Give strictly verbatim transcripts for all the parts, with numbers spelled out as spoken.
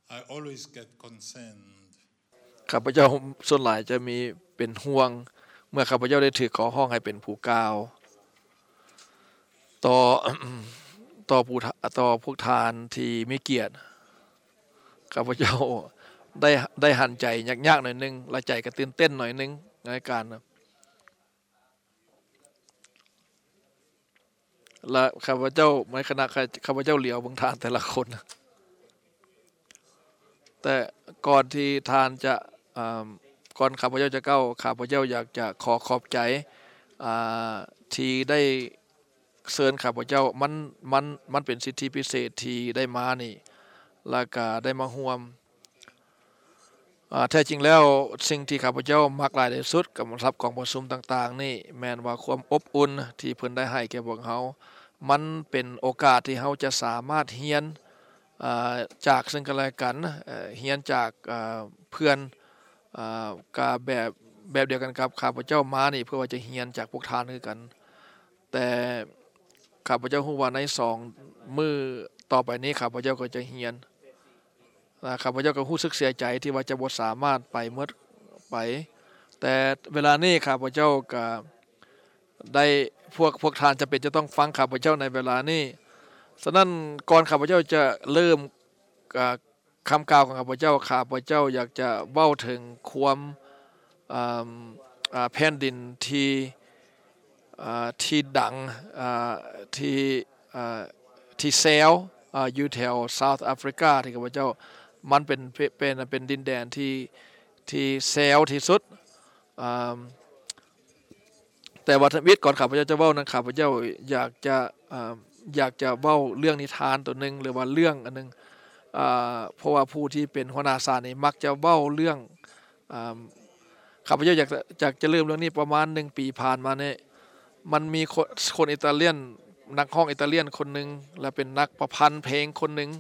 I always get concerned ข้าพเจ้าส่วนหลายจะมีเป็นห่วงเมื่อข้าพเจ้าได้ถือขอห้องให้เป็นผู้กล่าวต่อ ต่อผู้ต่อพวกทานที่มีเกียรติข้าพเจ้าได้ได้หันใจยากๆหน่อยนึงและใจก็ตื่นเต้นหน่อยนึงในการและข้าพเจ้าในขณะข้าพเจ้าเหลียวเบิ่งทานแต่ละคนแต่ก่อนที่ทานจะก่อนข้าพเจ้าจะเข้าข้าพเจ้าอยากจะขอขอบใจที่ได้เชิญข้าพเจ้ามันมันมันเป็นสิทธิพิเศษที่ได้มานี่แล้วก็ได้มาร่วมแท้จริงแล้วสิ่งที่ข้าพเจ้ามักหลายที่สุดกับรับของประชุมต่างๆนี่แม้นว่าความอบอุ่นที่เพิ่นได้ให้แก่พวกเฮามันเป็นโอกาสที่เฮาจะสามารถเรียนจากซึ่งกันและกันเรียนจากเพื่อนก็แบบแบบเดียวกันครับข้าพเจ้ามานี่เพื่อว่าจะเรียนจากพวกท่านคือกันแต่ข้าพเจ้ารู้ว่าในสองมื้อต่อไปนี้ข้าพเจ้าก็จะเรียนข้าพเจ้าก็รู้สึกเสียใจที่ว่าจะบ่สามารถไปหมดไปแต่เวลานี้ข้าพเจ้าก็ได้พวกพวกท่านจะเป็นจะต้องฟังข้าพเจ้าในเวลานี้ฉะนั้นก่อนข้าพเจ้าจะเริ่มคำกล่าวของข้าพเจ้าข้าพเจ้าอยากจะเว้าถึงความแผ่นดินที่ที่ดังที่ที่เซลอยู่แถวเซาท์แอฟริกาที่ข้าพเจ้ามันเป็นเป็นเป็นดินแดนที่ที่เซลที่สุดแต่ว่าวิทย์ก่อนข้าพเจ้าจะเว้านั้นข้าพเจ้าอยากจะอยากจะเว้าเรื่องนิทานตัวนึงหรือว่าเรื่องอันนึงเพราะว่าผู้ที่เป็นหัวหน้าศาสตร์นี่มักจะเว้าเรื่องข้าพเจ้าอยากอยากจะเริ่มเรื่องนี้ประมาณหนึ่งปีผ่านมาเนี่ยมันมีคนคนอิตาเลียนนักร้องอิตาเลียนคนนึงและเป็นนักประพันธ์เพลงคนนึง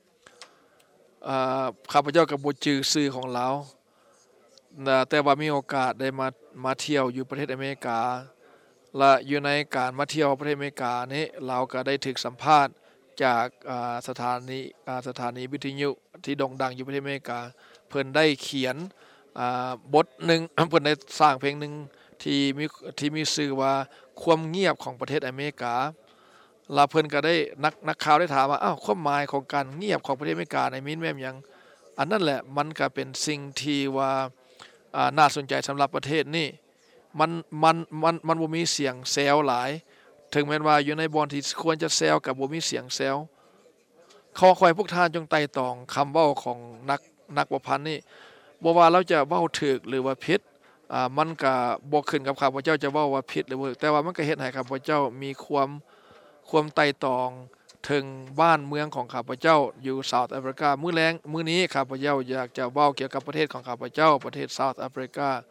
ข้าพเจ้าก็บ่ชื่อชื่อของเขาแต่ว่ามีโอกาสได้มามาเที่ยวอยู่ประเทศอเมริกาและอยู่ในการมาเที่ยวประเทศอเมริกานี้เราก็ได้ถูกสัมภาษณ์จากสถานีสถานีวิทยุที่โด่งดังอยู่ประเทศอเมริกาเพิ่นได้เขียนบทนึงเพิ่นได้สร้างเพลงนึงที่มีที่มีชื่อว่าความเงียบของประเทศอเมริกาแล้วเพิ่นก็ได้นักนักข่าวได้ถามว่าอ้าวความหมายของการเงียบของประเทศอเมริกาในมีนแม่นหยังอันนั้นแหละมันก็เป็นสิ่งที่ว่าน่าสนใจสำหรับประเทศนี้มันมันมันมันบ่มีเสียงแซวหลายถึงแม้ว่าอยู่ในบอนที่ควรจะแซวกับบ่มีเสียงแซวขอขอให้พวกท่านจงไต่ตองคำเว้าของนักนักประพันธ์นี่บ่ว่าเราจะเว้าถูกหรือว่าผิดอ่ามันก็บ่ขึ้นกับข้าพเจ้าจะเว้าว่าผิดหรือบ่ถูกแต่ว่ามันก็เฮ็ดให้ข้าพเจ้ามีความความไต่ตองถึงบ้านเมืองของข้าพเจ้าอยู่เซาท์แอฟริกามื้อแลงมื้อนี้ข้าพเจ้าอยากจะเว้าเกี่ยวกับประเทศของข้าพเจ้าประเทศเซาท์แอฟริกา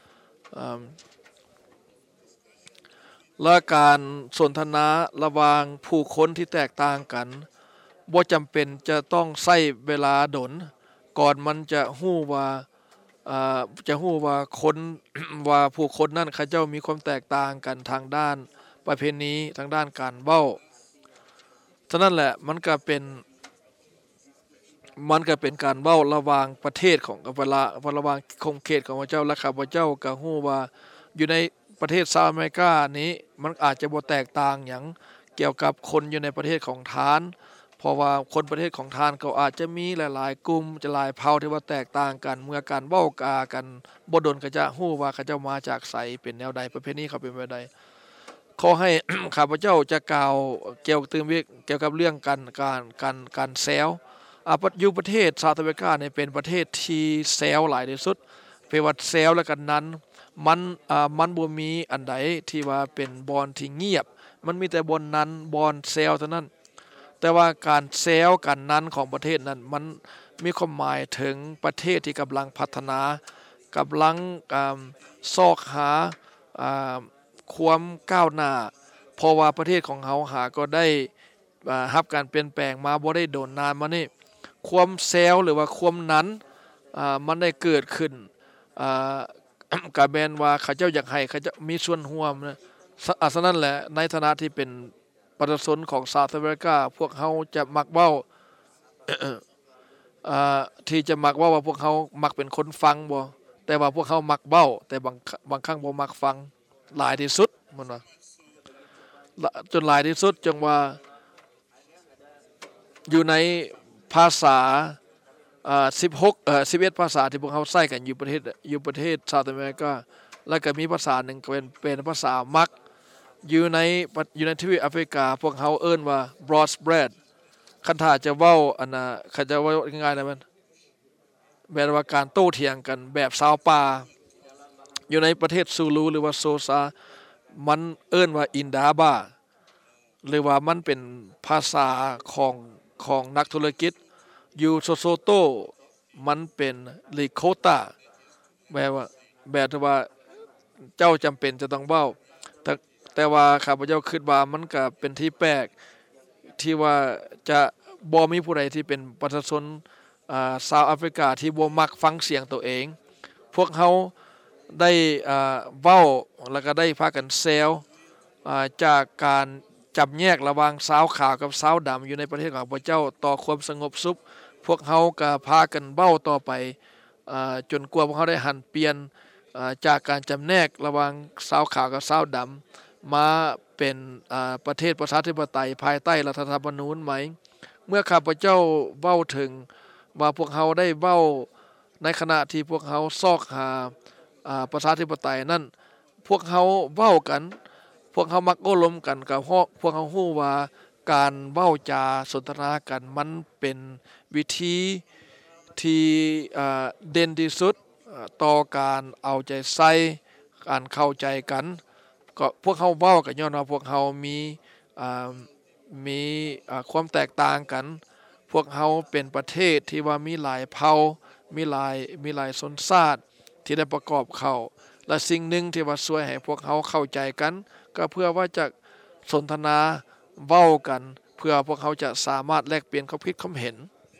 และการสนทนาระหว่างผู้คนที่แตกต่างกันบ่จำเป็นจะต้องใช้เวลาดนก่อนมันจะฮู้ว่าอ่าจะฮู้ว่าคนว่าผู้คนนั้นเขาเจ้ามีความแตกต่างกันทางด้านประเพณีทางด้านการเว้าฉะนั้นแหละมันก็เป็นมันก็เป็นการเว้าระหว่างประเทศของเวลาระหว่างคงเขตของพระเจ้าและข้าพเจ้าก็ฮู้ว่าอยู่ในประเทศเซาท์อเมริกานี้มันอาจจะบ่แตกต่างหยังเกี่ยวกับคนอยู่ในประเทศของทานเพราะว่าคนประเทศของทานก็อาจจะมีหลายๆกลุ่มจะหลายเผ่าที่ว่าแตกต่างกันเมื่อการเว้ากากันบ่ดนก็จะฮู้ว่าเขาเจ้ามาจากไสเป็นแนวใดประเพณีเขาเป็นแบบใดขอให้ ข้าพเจ้าจะกล่าวเกี่ยวกับเกี่ยวกับเรื่องการการการการแซวอ่าอยู่ประเทศเซาท์อเมริกาเนี่ยเป็นประเทศที่แซวหลายที่สุดเพราะว่าแซวแล้วกันนั้นมันอ่ามันบ่มีอันใดที่ว่าเป็นบอนที่เงียบมันมีแต่บอนนั้นบอนแซวเท่านั้นแต่ว่าการแซวกันนั้นของประเทศนั้นมันมีความหมายถึงประเทศที่กำลังพัฒนากำลังซอกหาความก้าวหน้าเพราะว่าประเทศของเฮาหาก็ได้รับการเปลี่ยนแปลงมาบ่ได้โดนนานมานี่ความแซวหรือว่าความนั้นมันได้เกิดขึ้นก็แม่นว่าเขาเจ้าอยากให้เขาจะมีส่วนร่วมนะฉะนั้นแหละในฐานะที่เป็นประชาชนของเซาท์อเมริกาพวกเฮาจะมักเว้าอ่าที่จะมักว่าว่าพวกเขามักเป็นคนฟังบ่แต่ว่าพวกเขามักเว้าแต่บางบางครั้งบ่มักฟังหลายที่สุดมันว่าจนหลายที่สุดจงว่าอยู่ในภาษาอ่าสิบหกเอ่อสิบเอ็ดภาษาที่พวกเขาใช้กันอยู่ประเทศอยู่ประเทศสหรัฐอเมริกาแล้วก็มีภาษาหนึ่งเป็นเป็นภาษามักอยู่ในอยู่ในทวีปแอฟริกาพวกเขาเอิ้นว่า broad spread คันถ้าจะเว้าอันน่ะคันจะเว้าง่ายๆนะมันแบบว่าการโต้เถียงกันแบบชาวป่าอยู่ในประเทศซูลูหรือว่าโซซามันเอิ้นว่าอินดาบาหรือว่ามันเป็นภาษาของของนักธุรกิจอยู่โซโซโตมันเป็นลิโคตาแบบว่าแบบว่าเจ้าจำเป็นจะต้องเว้าแต่แต่ว่าข้าพเจ้าคิดว่ามันก็เป็นที่แปลกที่ว่าจะบ่มีผู้ใดที่เป็นประชาชนอ่าชาวแอฟริกาที่บ่มักฟังเสียงตัวเองพวกเขาได้อ่าเว้าแล้วก็ได้พากันแซวอ่าจากการจับแยกระหว่างสาวขาวกับสาวดำอยู่ในประเทศของพระเจ้าต่อความสงบสุขพวกเขาก็พากันเว้าต่อไปอ่าจนกว่าพวกเขาได้หันเปลี่ยนอ่าจากการจำแนกระหว่างสาวขาวกับสาวดำมาเป็นอ่าประเทศประชาธิปไตยภายใต้รัฐธรรมนูญไหมเมื่อข้าพเจ้าเว้าถึงว่าพวกเขาได้เว้าในขณะที่พวกเขาซอกหาอ่าประชาธิปไตยนั้นพวกเขาเว้ากันพวกเขามักโอ้ล้มกันกับพวกเขาฮู้ว่าการเว้าจาสนทนากันมันเป็นวิธีที่อ่าเด่นที่สุดต่อการเอาใจใส่การเข้าใจกันก็พวกเขาเว้ากันย้อนว่าพวกเขามีอ่ามีอ่าความแตกต่างกันพวกเขาเป็นประเทศที่ว่ามีหลายเผ่ามีหลายมีหลายชนชาติที่ได้ประกอบเข้าและสิ่งหนึ่งที่ว่าช่วยให้พวกเขาเข้าใจกันก็เพื่อว่าจะสนทนาเว้ากันเพื่อพวกเขาจะสามารถแลกเปลี่ยนความคิดความเห็น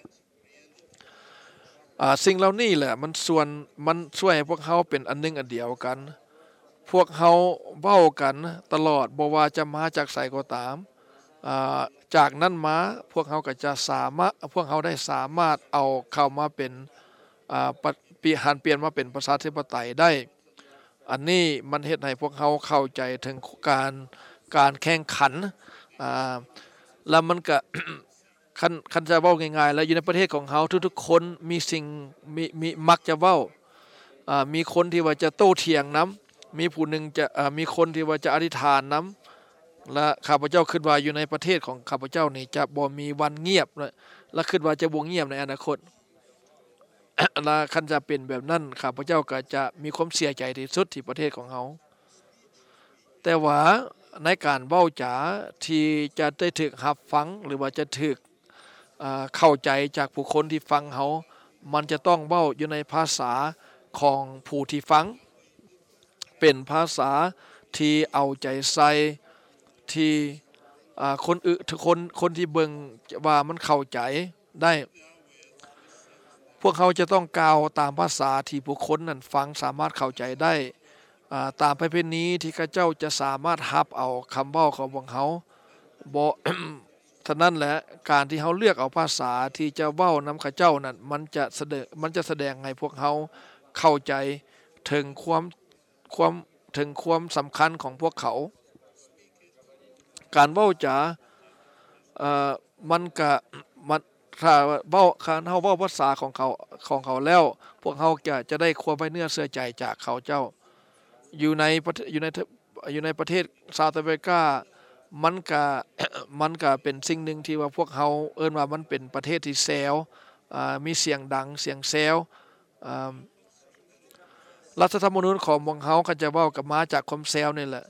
อ่าสิ่งเหล่านี้แหละมันส่วนมันช่วยให้พวกเขาเป็นอันหนึงอันเดียวกันพวกเขาเว้ากันตลอดบ่ว่าจะมาจากไสก็ตามอ่าจากนั้นมาพวกเขาก็จะสามารถพวกเขาได้สามารถเอาเข้ามาเป็นอ่าปีหันเปลี่ยนมาเป็นประชาธิปไตยได้อันนี้มันเฮ็ดให้พวกเขาเข้าใจถึงการการแข่งขันอ่าแล้วมันก็ คันคันจะเว้าง่ายๆแล้วอยู่ในประเทศของเขาทุกๆคนมีสิ่งมีมีมักจะเว้าอ่ามีคนที่ว่าจะโต้เถียงนํมีผู้หนึ่งจะอ่ามีคนที่ว่าจะอธิษฐานนํและข้าพเจ้าคิดว่าอยู่ในประเทศของข้าพเจ้านี่จะบ่มีวันเงียบและคิดว่าจะบ่เงียบในอนาคต และคันจะเป็นแบบนั้นข้าพเจ้าก็จะมีความเสียใจที่สุดที่ประเทศของเฮาแต่ว่าในการเว้าจาที่จะได้ถูกรับฟังหรือว่าจะถูกอ่าเข้าใจจากผู้คนที่ฟังเฮามันจะต้องเว้าอยู่ในภาษาของผู้ที่ฟังเป็นภาษาที่เอาใจใส่ที่อ่าคนอื่นคนคนที่เบิ่งว่ามันเข้าใจได้พวกเขาจะต้องกล่าวตามภาษาที่ผู้คนนั้นฟังสามารถเข้าใจได้อ่าตามประเพณีที่เขาเจ้าจะสามารถรับเอาคำเว้าของพวกเขาบ่ ฉะนั้นแหละการที่เฮาเลือกเอาภาษาที่จะเว้านำเขาเจ้านั้นมันจะแสดงมันจะแสดงให้พวกเขาเข้าใจถึงความความถึงความสำคัญของพวกเขาการเว้าจาเอ่อมันก็มันถ้าเว้าคันเฮาเว้าภาษาของเขาของเขาแล้วพวกเฮาจะจะได้ความไว้เนื้อเชื่อใจจากเขาเจ้าอยู่ในอยู่ในอยู่ในประเทศซาอุอเมริกามันก็ มันก็เป็นสิ่งหนึ่งที่ว่าพวกเฮาเอิ้นว่ามันเป็นประเทศที่แซวอ่ามีเสียงดังเสียงแซวอ่ารัฐธรรมนูญของพวกเฮาก็จะเว้ากับมาจากความแซวนี่แหละ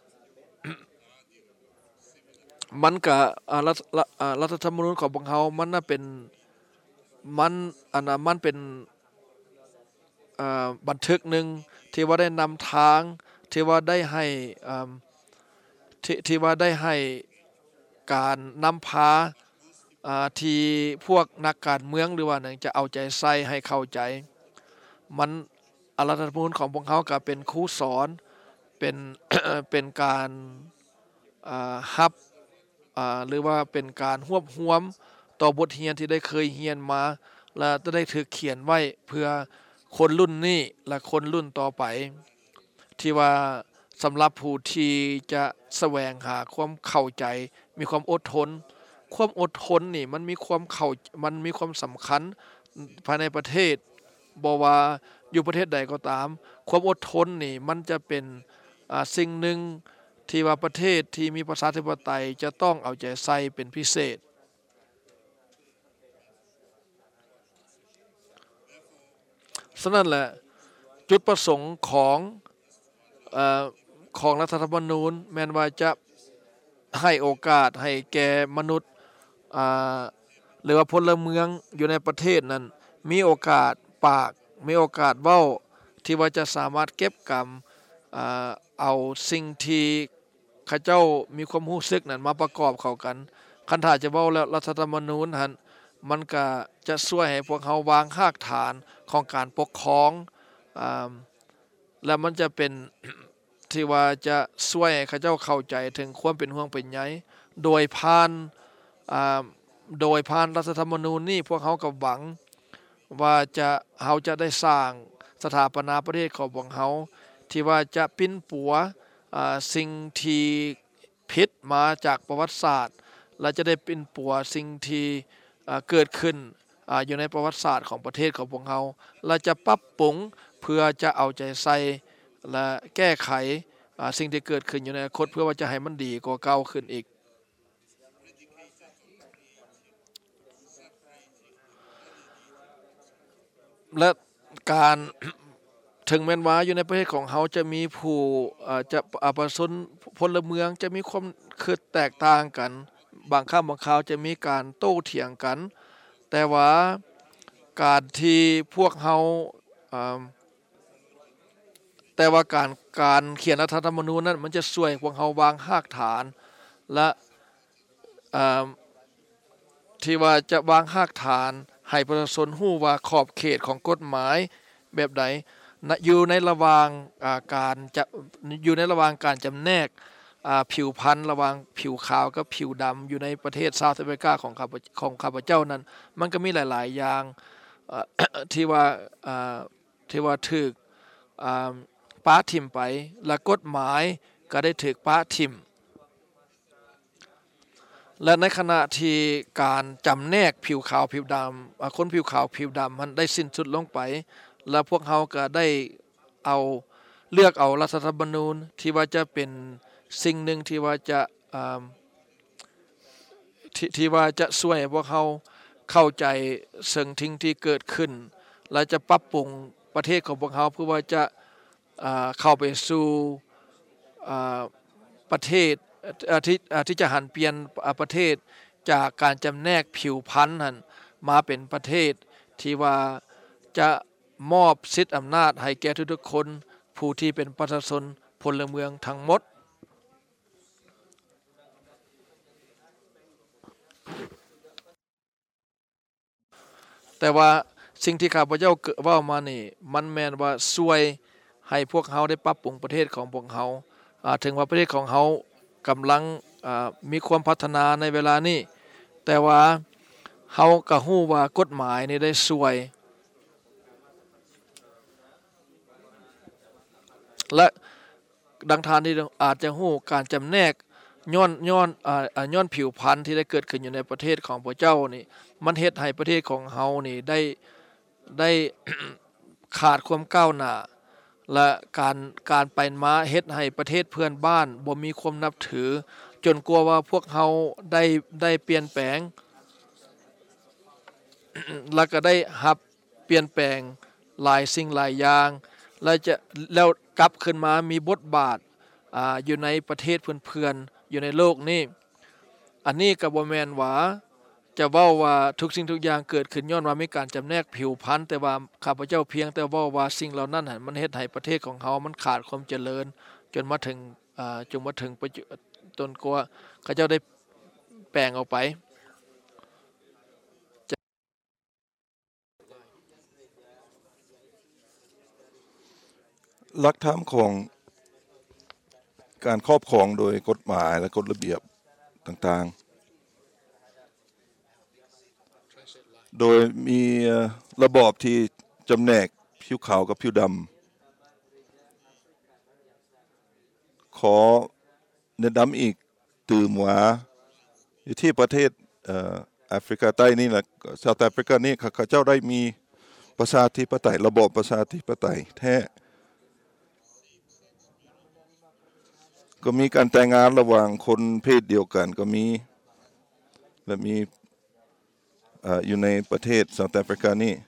มันก็อ่ารัฐอ่ารัฐธรรมนูญของพวกเฮามันน่ะเป็นมันอันน่ะมันเป็นอ่าบันทึกหนึ่งที่ว่าได้นำทางที่ว่าได้ให้อ่าที่ที่ว่าได้ให้การนำพาอ่าที่พวกนักการเมืองหรือว่าหนึ่งจะเอาใจใส่ให้เข้าใจมันอารัฐธรรมนูญของพวกเขาก็เป็นครูสอนเป็น เป็นการอ่ารับอ่าหรือว่าเป็นการรวบรวมต่อบทเรียนที่ได้เคยเรียนมาและจะได้ถูกเขียนไว้เพื่อคนรุ่นนี้และคนรุ่นต่อไปที่ว่าสำหรับผู้ที่จะแสวงหาความเข้าใจมีความอดทนความอดทนนี่มันมีความเข้ามันมีความสำคัญภายในประเทศบ่ว่าอยู่ประเทศใดก็ตามความอดทนนี่มันจะเป็นอ่าสิ่งหนึ่งที่ว่าประเทศที่มีประชาธิปไตยจะต้องเอาใจใส่เป็นพิเศษฉะนั้นแหละจุดประสงค์ของเอ่อของรัฐธรรมนูญแม้นว่าจะให้โอกาสให้แก่มนุษย์อ่าหรือว่าพลเมืองอยู่ในประเทศนั้นมีโอกาสปากมีโอกาสเว้าที่ว่าจะสามารถเก็บกำอ่าเอาสิ่งที่เขาเจ้ามีความรู้สึกนั้นมาประกอบเข้ากันคันถ้าจะเว้าแล้วรัฐธรรมนูญหั่นมันก็จะช่วยให้พวกเขาวางรากฐานของการปกครองอ่าและมันจะเป็น ที่ว่าจะช่วยให้เขาเจ้าเข้าใจถึงความเป็นห่วงเป็นใยโดยผ่านอ่าโดยผ่านรัฐธรรมนูญนี่พวกเขาก็หวังว่าจะเฮาจะได้สร้างสถาปนาประเทศของพวกเขาที่ว่าจะปิ้นปัวอ่าสิ่งที่ผิดมาจากประวัติศาสตร์และจะได้ปิ้นปัวสิ่งที่อ่าเกิดขึ้นอ่าอยู่ในประวัติศาสตร์ของประเทศของพวกเขาและจะปรับปรุงเพื่อจะเอาใจใส่และแก้ไขอ่าสิ่งที่เกิดขึ้นอยู่ในอนาคตเพื่อว่าจะให้มันดีกว่าเก่าขึ้นอีกและการ ถึงแม้นว่าอยู่ในประเทศของเขาจะมีผู้อ่าจะอ่าประชาชนพลเมืองจะมีความคิดแตกต่างกันบางครั้งบางคราวจะมีการโต้เถียงกันแต่ว่าการที่พวกเขาอ่าแต่ว่าการการเขียนรัฐธรรมนูญนั้นมันจะช่วยพวกเขาวางรากฐานและอ่าที่ว่าจะวางรากฐานให้ประชาชนรู้ว่าขอบเขตของกฎหมายแบบใดอยู่ในระหว่างอ่าการจะอยู่ในระหว่างการจำแนกอ่าผิวพรรณระหว่างผิวขาวกับผิวดำอยู่ในประเทศเซาท์แอฟริกาของข้าพของข้าพเจ้านั้นมันก็มีหลายๆอย่างอ่า ที่ว่าอ่าที่ว่าถูกอ่าปะทิ่มไปและกฎหมายก็ได้ถูกปะทิ่มและในขณะที่การจำแนกผิวขาวผิวดำอ่าคนผิวขาวผิวดำมันได้สิ้นสุดลงไปและพวกเขาก็ได้เอาเลือกเอารัฐธรรมนูญที่ว่าจะเป็นสิ่งหนึ่งที่ว่าจะอ่าที่ที่ว่าจะช่วยให้พวกเขาเข้าใจสิ่งทิ้งที่เกิดขึ้นและจะปรับปรุงประเทศของพวกเขาเพื่อว่าจะอ่าเข้าไปสู่อ่าประเทศอ่าที่อ่าที่จะหันเปลี่ยนอ่าประเทศจากการจำแนกผิวพรรณนั้นมาเป็นประเทศที่ว่าจะมอบสิทธิอำนาจให้แก่ทุกๆคนผู้ที่เป็นประชาชนพลเมืองทั้งหมดแต่ว่าสิ่งที่ข้าพเจ้าเว้ามานี่มันแม่นว่าช่วยให้พวกเขาได้ปรับปรุงประเทศของพวกเขาอ่าถึงว่าประเทศของเขากำลังอ่ามีความพัฒนาในเวลานี้แต่ว่าเขาก็ฮู้ว่ากฎหมายนี่ได้ช่วยและดังทานที่อาจจะฮู้การจำแนกย้อนย้อนอ่าย้อนผิวพรรณที่ได้เกิดขึ้นอยู่ในประเทศของพระเจ้านี่มันเฮ็ดให้ประเทศของเฮานี่ได้ได้ ขาดความก้าวหน้าและการการไปมาเฮ็ดให้ประเทศเพื่อนบ้านบ่มีความนับถือจนกลัวว่าพวกเฮาได้ได้เปลี่ยนแปลง แล้วก็ได้รับเปลี่ยนแปลงหลายสิ่งหลายอย่างแล้วจะแล้วกลับขึ้นมามีบทบาทอ่าอยู่ในประเทศเพื่อนๆอยู่ในโลกนี้อันนี้ก็บ่แม่นว่าจะเว้าว่าทุกสิ่งทุกอย่างเกิดขึ้นย้อนว่ามีการจำแนกผิวพรรณแต่ว่าข้าพเจ้าเพียงแต่เว้าว่าสิ่งเหล่านั้นมันเฮ็ดให้ประเทศของเฮามันขาดความเจริญจนมาถึงอ่าจนมาถึงจนกว่าเขาเจ้าได้แปลงออกไปหลักธรรมของการครอบครองโดยกฎหมายและกฎระเบียบต่างๆโดยมีระบอบที่จำแนกผิวขาวกับผิวดำขอแนะนำอีกตื่มว่าอยู่ที่ประเทศเอ่อแอฟริกาใต้นี่แหละเซาท์แอฟริกานี่เขาเจ้าได้มีประชาธิปไตยระบอบประชาธิปไตยแท้ก็มีการแต่งงานระหว่างคนเพศเดียวกันก็มีและมีเอ่ออยู่ในประเทศเซาท์แอฟริกานี่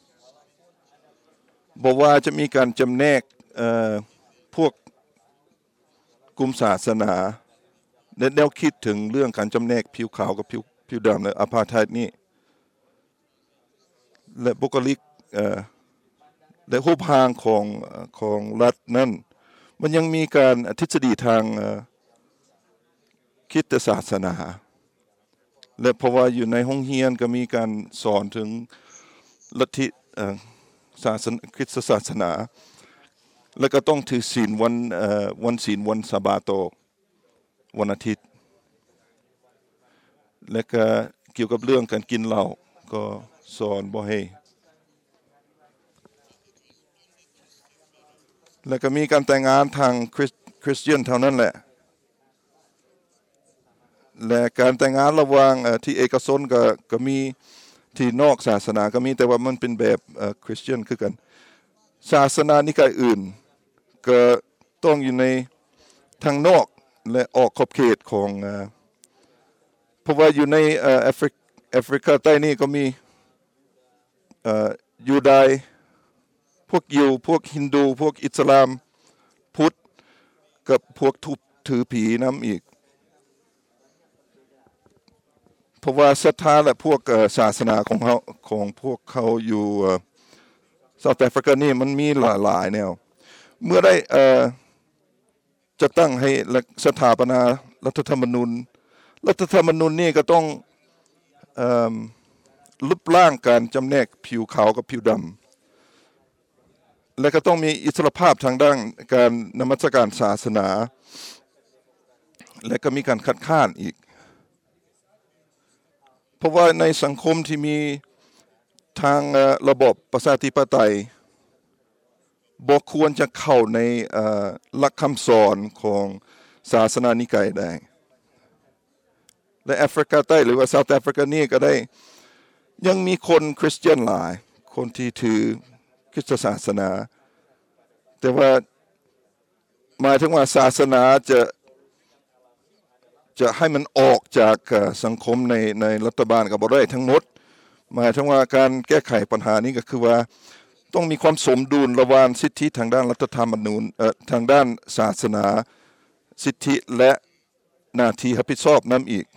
บอกว่าจะมีการจำแนกเอ่อพวกกลุ่มศาสนาแนวคิดถึงเรื่องการจำแนกผิวขาวกับผิวผิวดำและอพาร์ไทด์นี่และบุคลิกเอ่อและรูปร่างของของรัฐนั้นมันยังมีการทฤษฎีทางคริสตศาสนาและเพราะว่าอยู่ในห้องเรียนก็มีการสอนถึงลัทธิศาสนาคริสตศาสนาแล้วก็ต้องถือศีลวันเอ่อวันศีลวันซาบาโตวันอาทิตย์และก็เกี่ยวกับเรื่องการกินเหล้าก็สอนบ่ให้แล้วก็มีการแต่งงานทางคริสคริสเตียนเท่านั้นแหละและการแต่งงานระหว่างที่เอกชนก็ก็มีที่นอกศาสนาก็มีแต่ว่ามันเป็นแบบคริสเตียนคือกันศาสนานิกายอื่นก็ต้องอยู่ในทางนอกและออกขอบเขตของเพราะว่าอยู่ในแอฟริกแอฟริกาใต้นี่ก็มียูดายพวกยิวพวกฮินดูพวกอิสลามพุทธกับพวกทุบถือผีน้ำอีกเพราะว่าศรัทธาและพวกศาสนาของเขาของพวกเขาอยู่เซาท์แอฟริกานี่มันมีหลายๆแนวเมื่อได้จะตั้งให้สถาปนารัฐธรรมนูญรัฐธรรมนูญนี่ก็ต้องลบล้างการจำแนกผิวขาวกับผิวดำและก็ต้องมีอิสรภาพทางด้านการนมัสการศาสนาและก็มีการคัดค้านอีกเพราะว่าในสังคมที่มีทางระบบประชาธิปไตยบ่ควรจะเข้าในหลักคำสอนของศาสนานิกายได้และแอฟริกาใต้หรือว่าเซาท์แอฟริกานี่ก็ได้ยังมีคนคริสเตียนหลายคนที่ถือคริสตศาสนาแต่ว่าหมายถึงว่าศาสนาจะจะให้มันออกจากสังคมในในรัฐบาลก็บ่ได้ทั้งหมดหมายถึงว่าการแก้ไขปัญหานี้ก็คือว่าต้องมีความสมดุลระหว่างสิทธิทางด้านรัฐธรรมนูญเอ่อทางด้านศาสนาสิทธิและหน้าที่รับผิดชอบนำอีก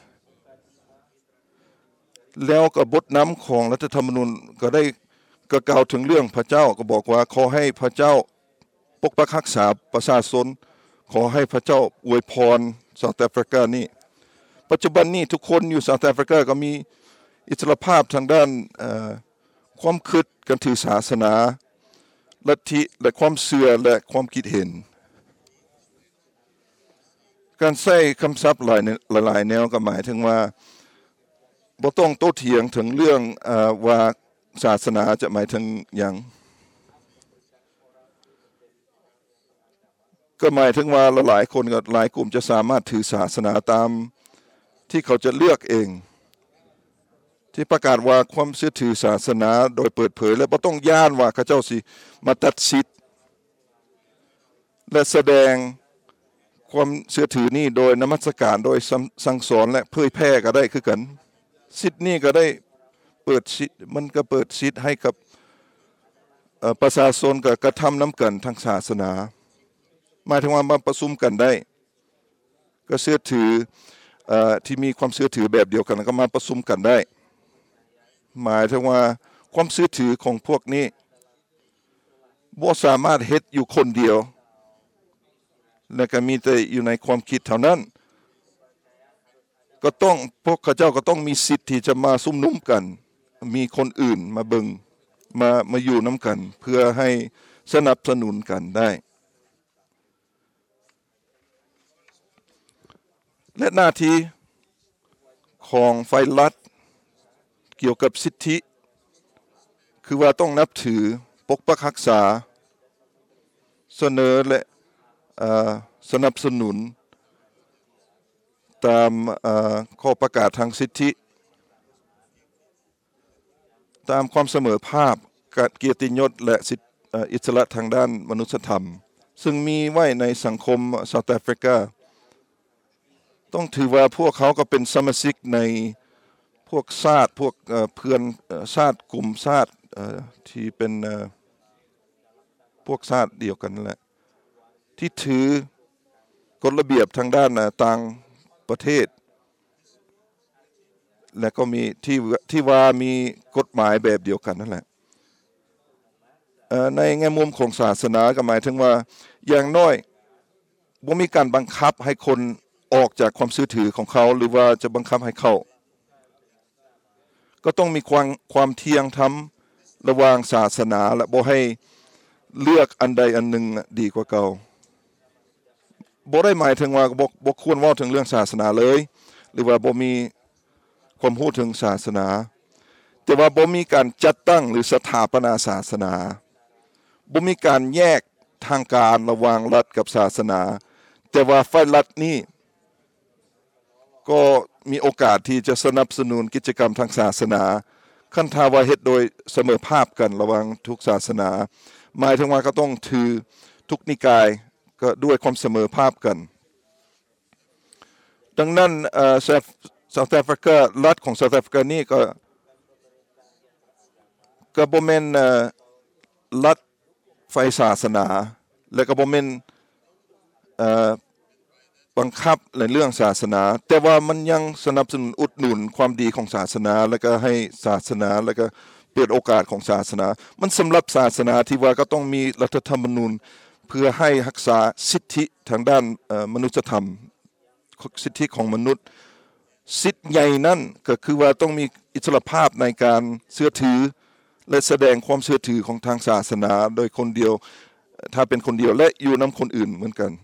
แล้วก็บทนำของรัฐธรรมนูญก็ได้ก็กล่าวถึงเรื่องพระเจ้าก็บอกว่าขอให้พระเจ้าปกปักรักษาประชาชนขอให้พระเจ้าอวยพรเซาท์แอฟริกานี่ปัจจุบันนี้ทุกคนอยู่เซาท์แอฟริกาก็มีอิสรภาพทางด้านเอ่อความคิดการถือศาสนาลัทธิและความเชื่อและความคิดเห็นการใช้คำศัพท์หลายหลายแนวก็หมายถึงว่าบ่ต้องโต้เถียงถึงเรื่องเอ่อว่าศาสนาจะหมายถึงหยังก็หมายถึงว่าหลายคนก็หลายกลุ่มจะสามารถถือศาสนาตามที่เขาจะเลือกเองที่ประกาศว่าความเชื่อถือศาสนาโดยเปิดเผยและบ่ต้องย้านว่าเขาเจ้าสิมาตัดสิทธิ์และแสดงความเชื่อถือนี้โดยนมัสการโดยสั่งสอนและเผยแพร่ก็ได้คือกันสิทธิ์นี้ก็ได้เปิดสิทธิ์มันก็เปิดสิทธิ์ให้กับประชาชนก็กระทำนำกันทางศาสนาหมายถึงว่ามาประชุมกันได้ก็เชื่อถือเอ่อที่มีความเชื่อถือแบบเดียวกันก็มาประชุมกันได้หมายถึงว่าความเชื่อถือของพวกนี้บ่สามารถเฮ็ดอยู่คนเดียวและก็มีแต่อยู่ในความคิดเท่านั้นก็ต้องพวกเขาเจ้าก็ต้องมีสิทธิ์ที่จะมาซุ่มนุมกันมีคนอื่นมาเบิ่งมามาอยู่นำกันเพื่อให้สนับสนุนกันได้และหน้าที่ของฝ่ายรัฐเกี่ยวกับสิทธิคือว่าต้องนับถือปกปักรักษาเสนอและสนับสนุนตามข้อประกาศทางสิทธิตามความเสมอภาคเกียรติยศและสิทธิอิสระทางด้านมนุษยธรรมซึ่งมีไว้ในสังคมเซาท์แอฟริกาต้องถือว่าพวกเขาก็เป็นสมาชิกในพวกชาติพวกเพื่อนชาติกลุ่มชาติที่เป็นพวกชาติเดียวกันนั่นแหละที่ถือกฎระเบียบทางด้านต่างประเทศและก็มีที่ที่ว่ามีกฎหมายแบบเดียวกันนั่นแหละในแง่มุมของศาสนาก็หมายถึงว่าอย่างน้อยบ่มีการบังคับให้คนออกจากความเชื่อถือของเขาหรือว่าจะบังคับให้เข้าก็ต้องมีความความเที่ยงธรรมระหว่างศาสนาและบ่ให้เลือกอันใดอันหนึ่งดีกว่าเก่าบ่ได้หมายถึงว่าบ่บ่ควรเว้าถึงเรื่องศาสนาเลยหรือว่าบ่มีความรู้ถึงศาสนาแต่ว่าบ่มีการจัดตั้งหรือสถาปนาศาสนาบ่มีการแยกทางการระหว่างรัฐกับศาสนาแต่ว่าฝ่ายรัฐนี่ก็มีโอกาสที่จะสนับสนุนกิจกรรมทางศาสนาคันถ้าว่าเฮ็ดโดยเสมอภาคกันระหว่างทุกศาสนาหมายถึงว่าก็ต้องถือทุกนิกายก็ด้วยความเสมอภาคกันดังนั้นเอ่อ South Africa รัฐของ South Africa นี่ก็ก็บ่แม่นเอ่อรัฐฝ่ายศาสนาและก็บ่แม่นเอ่อบังคับในเรื่องศาสนาแต่ว่ามันยังสนับสนุนอุดหนุนความดีของศาสนาแล้วก็ให้ศาสนาแล้วก็เปิดโอกาสของศาสนามันสำหรับศาสนาที่ว่าก็ต้องมีรัฐธรรมนูญเพื่อให้รักษาสิทธิทางด้านมนุษยธรรมสิทธิของมนุษย์สิทธิใหญ่นั่นก็คือว่าต้องมีอิสรภาพในการเชื่อถือและแสดงความเชื่อถือของทางศาสนาโดยคนเดียวถ้าเป็นคนเดียวและอยู่นําคนอื่นเหมือนกัน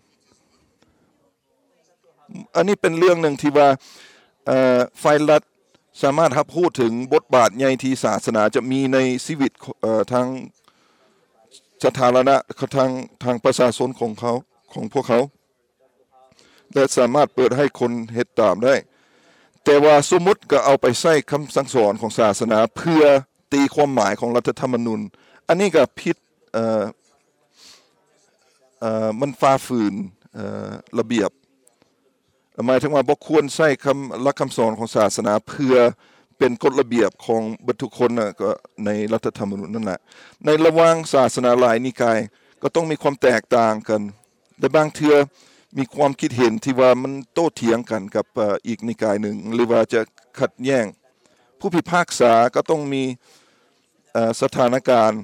อันนี้เป็นเรื่องหนึ่งที่ว่าเอ่อฝ่ายรัฐสามารถรับรู้ถึงบทบาทใหญ่ที่ศาสนาจะมีในชีวิตเอ่อทางสาธารณะทางทางประชาชนของเขาของพวกเขาและสามารถเปิดให้คนเฮ็ดตามได้แต่ว่าสมมุติก็เอาไปใช้คำสั่งสอนของศาสนาเพื่อตีความหมายของรัฐธรรมนูญอันนี้ก็ผิดเอ่อเอ่อมันฝ่าฝืนเอ่อระเบียบหมายถึงว่าบ่ควรใช้คำหลักคำสอนของศาสนาเพื่อเป็นกฎระเบียบของบัดทุกคนน่ะก็ในรัฐธรรมนูญนั่นแหละในระหว่างศาสนาหลายนิกายก็ต้องมีความแตกต่างกันและบางเทื่อมีความคิดเห็นที่ว่ามันโต้เถียงกันกับอีกนิกายหนึ่งหรือว่าจะขัดแย้งผู้พิพากษาก็ต้องมีเอ่อสถานการณ์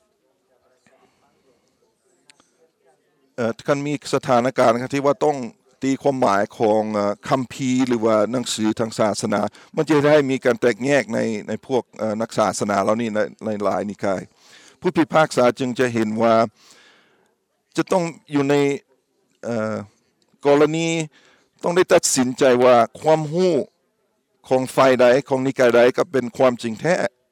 เอ่อคันมีสถานการณ์ที่ว่าต้องตีความหมายของคัมภีร์หรือว่าหนังสือทางศาสนามันจะได้มีการแตกแยกในในพวกนักศาสนาเหล่านี้ในในหลายนิกายผู้พิพากษาจึงจะเห็นว่าจะต้องอยู่ในเอ่อกรณีต้องได้ตัดสินใจว่าความรู้ของฝ่ายใดของนิกายใดก็เป็นความจริงแท้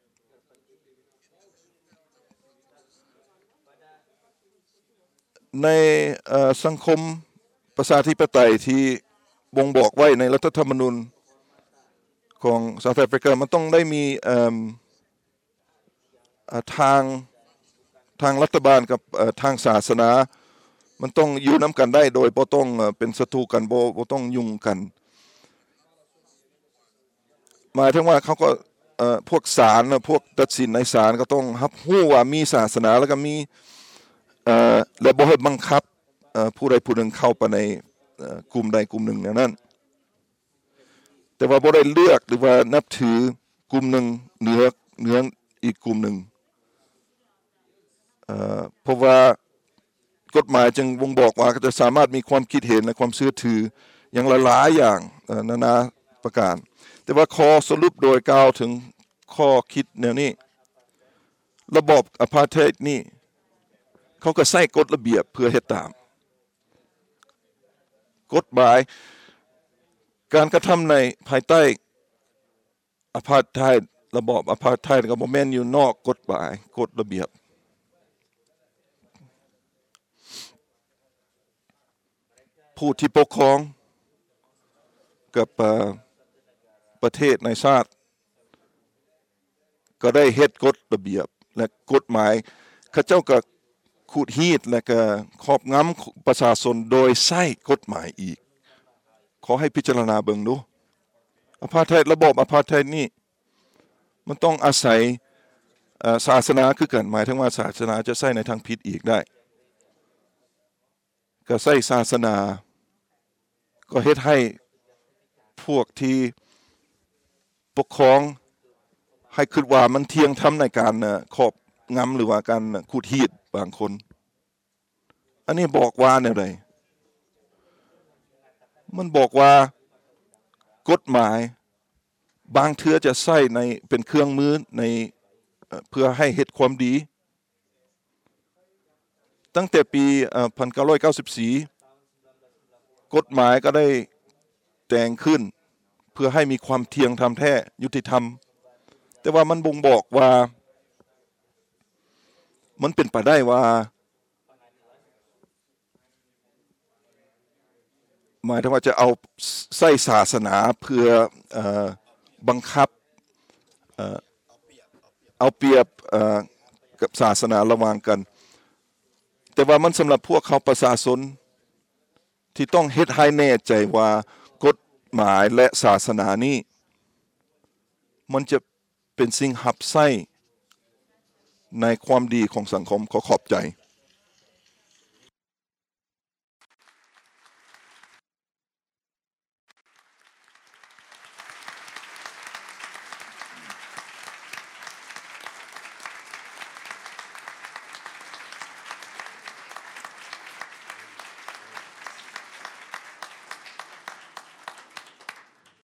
ในเอ่อสังคมประชาธิปไตยที่บ่งบอกไว้ในรัฐธรรมนูญของ South Africa มันต้องได้มีเอ่อทางทางรัฐบาลกับทางศาสนามันต้องอยู่นํากันได้โดยบ่ต้องเป็นศัตรูกันบ่บ่ต้องยุ่งกันหมายถึงว่าเขาก็เอ่อพวกศาลพวกตัดสินในศาลก็ต้องรับรู้ว่ามีศาสนาแล้วก็มีเอ่อและบ่ให้บังคับเอ่อผู้ใดผู้หนึ่งเข้าไปในเอ่อกลุ่มใดกลุ่มหนึ่งนั้นแต่ว่าบ่ได้เลือกหรือว่านับถือกลุ่มหนึ่งเหนือเหนืออีกกลุ่มหนึ่งเอ่อเพราะว่ากฎหมายจึงบ่งบอกว่าจะสามารถมีความคิดเห็นและความเชื่อถืออย่างหลายๆอย่างเอ่อนานาประการแต่ว่าข้อสรุปโดยกล่าวถึงข้อคิดแนวนี้ระบบอพาร์ไทด์นี่เขาก็ใช้กฎระเบียบเพื่อเฮ็ดตามกฎหมายการกระทําในภายใต้อพาร์ไทด์ระบอบอพาร์ไทด์ก็บ่แม่นอยู่นอกกฎหมายกฎระเบียบผู้ที่ปกครองกับประเทศในชาติก็ได้เฮ็ดกฎระเบียบและกฎหมายเขาเจ้าก็ขูดฮีดและก็ครอบงำประชาชนโดยใช้กฎหมายอีกขอให้พิจารณาเบิ่งดูอพาร์ไทด์ระบบอพาร์ไทด์นี่มันต้องอาศัยศาสนาคือกันหมายถึงว่าศาสนาจะใช้ในทางผิดอีกได้ก็ใช้ศาสนาก็เฮ็ดให้พวกที่ปกครองให้คิดว่ามันเที่ยงธรรมในการครอบงำหรือว่าการขูดฮีดบางคนอันนี้บอกว่าแนวใดมันบอกว่ากฎหมายบางเทื่อจะใช้ในเป็นเครื่องมือในเพื่อให้เฮ็ดความดีตั้งแต่ปีหนึ่งพันเก้าร้อยเก้าสิบสี่กฎหมายก็ได้แต่งขึ้นเพื่อให้มีความเที่ยงธรรมแท้ยุติธรรมแต่ว่ามันบ่งบอกว่ามันเป็นไปได้ว่าหมายถึงว่าจะเอาใส่ศาสนาเพื่อเอ่อบังคับเอ่อเอาเปรียบเอ่อกับศาสนาระหว่างกันแต่ว่ามันสำหรับพวกเขาประชาชนที่ต้องเฮ็ดให้แน่ใจว่ากฎหมายและศาสนานี้มันจะเป็นสิ่งหับไส้ในความดีของสังคมขอขอบใจ